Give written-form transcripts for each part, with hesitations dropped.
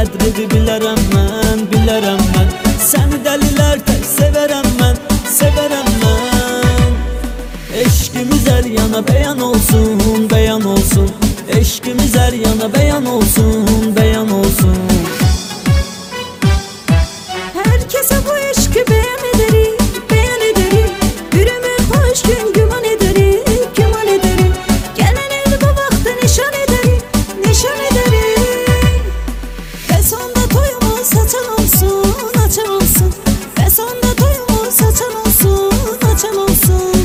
qədrini bilərəm mən, bilərəm mən. Səni dəlilər tək sevərəm mən, sevərəm mən. Eşqimiz hər yana bəyan olsun, bəyan olsun. Eşqimiz hər yana bəyan olsun, bəyan olsun. Herkese bu eşki beyan ederim, beyan ederim. Yürümü hoş gün güman ederim, güman ederim. Gelen el bu vakti nişan ederim, nişan ederim. Ve sonda toyumuz açan olsun, açan olsun. Ve sonda toyumuz açan olsun, açan olsun.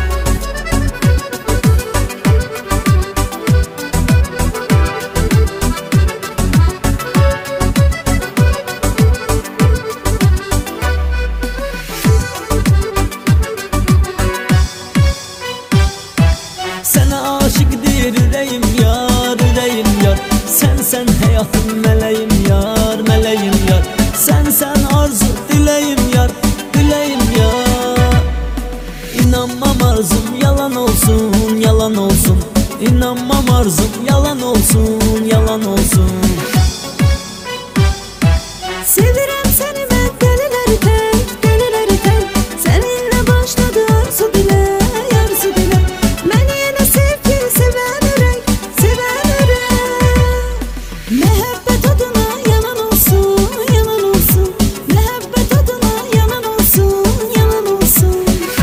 Sənə aşıqdır ürəyim yar, ürəyim yar. Sən həyatım mələyim yar, mələyim yar. Sən arzu diləyim yar, diləyim yar. İnanmam arzum yalan olsun, yalan olsun. İnanmam arzum yalan olsun, yalan olsun. Sevirəm səni mən deliləri tək, deliləri tək. Səninlə başladı arzu dilə, arzu dilə. Məni yenə sev ki, sevən ürək, sevən ürək. Məhəbbət adına yalan olsun, yalan olsun. Məhəbbət adına yalan olsun, yalan olsun.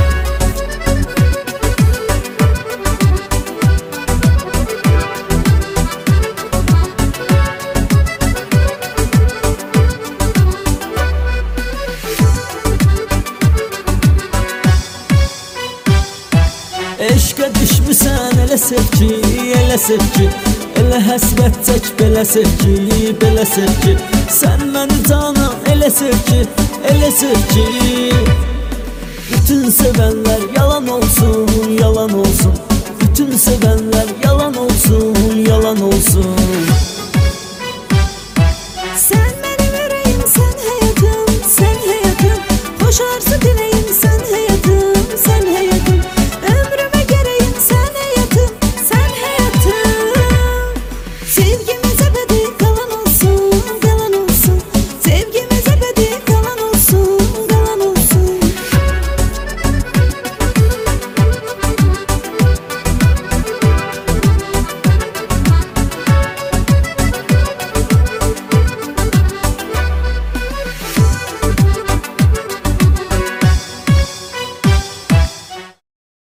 Eşqə düşmüsən elə sev ki, elə sev ki. Elə həsrət çək belə sev ki, belə sev ki. Sən məni canan elə sev ki, elə sev ki. Bütün sevənlər yalan olsun, yalan olsun. Bütün sevənlər